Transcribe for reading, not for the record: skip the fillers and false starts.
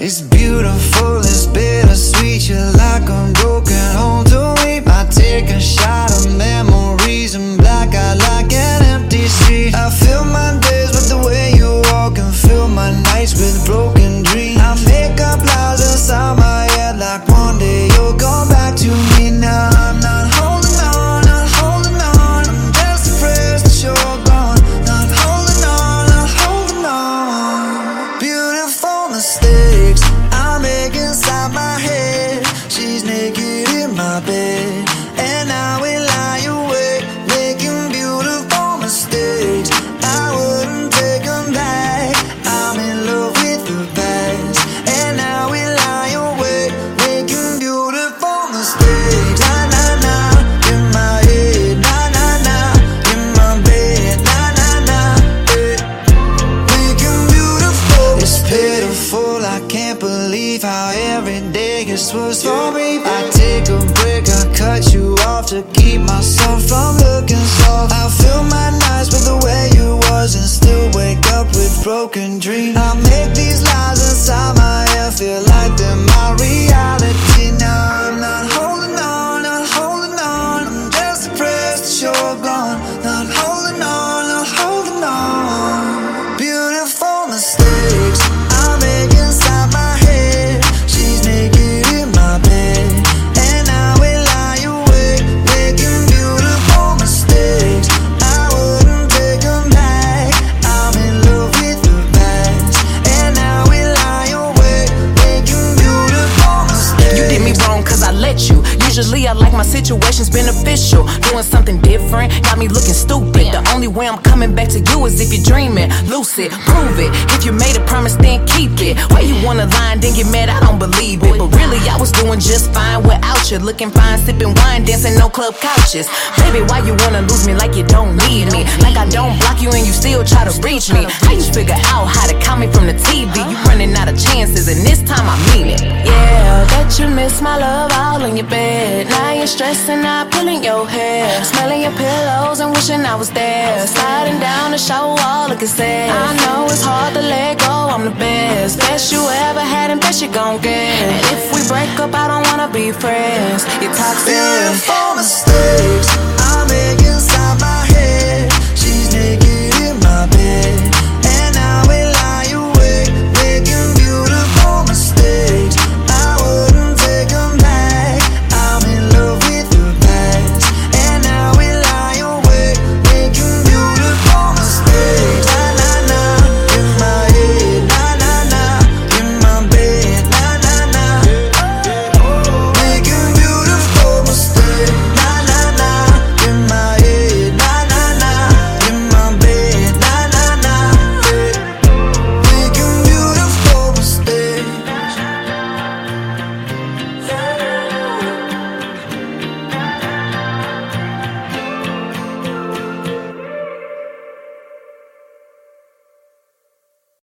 It's beautiful, it's bittersweet. You're like a broken home to me. I take a shot of memories and black out like an empty street. I fill my days with the way you walk and fill my nights with broken dreams. I make up lies inside my head like one day you'll come back to me. Now I'm not holding on, not holding on. I'm just depressed that you're gone. Not holding on, not holding on. Beautiful mistakes I make inside my head. She's naked in my bed, and I will lie awake, making beautiful mistakes. I wouldn't take them back. I'm in love with the past, and I will lie awake, making beautiful mistakes. Na na na, in my head. Na na na, in my bed. Na na na, making beautiful. It's pitiful, I can't believe how every day gets worse for me. I take a break, I cut you off to keep myself from looking soft. I fill my nights with the way you was and still wake up with broken dreams. I make these lies inside my head feel like they're my reality. Now I'm not holding on, not holding on. I'm just depressed that you're gone. Not holding on, not holding on. Beautiful mistakes I make inside my head. She's naked in my bed, and I will lie awake, making beautiful mistakes. I wouldn't take them back. I'm in love with the past, and I will lie awake, making beautiful mistakes. You did me wrong cause I let you. Usually I like my situations beneficial. Doing something different got me looking stupid. The only way I'm coming back to you is if you're dreaming. Lucid, prove it. If you made a promise, then keep it. Why you wanna lie and then get mad? I don't believe it. But really I was doing just fine without you. Looking fine, sipping wine, dancing on club couches. Baby, why you wanna lose me like you don't need me? Like I don't block you and you still try to reach me. How you figure out how to call me from the TV? You running out of chances and this time I mean it. Yeah, bet you miss my love all in your bed. Now you're stressing out, pulling your hair, smelling your pillows and wishing I was there. Sliding down the shower wall, looking sad. I know it's hard to let go, I'm the best. Best you ever had and best you gon' get. And if we break up, I don't wanna be friends. You're toxic.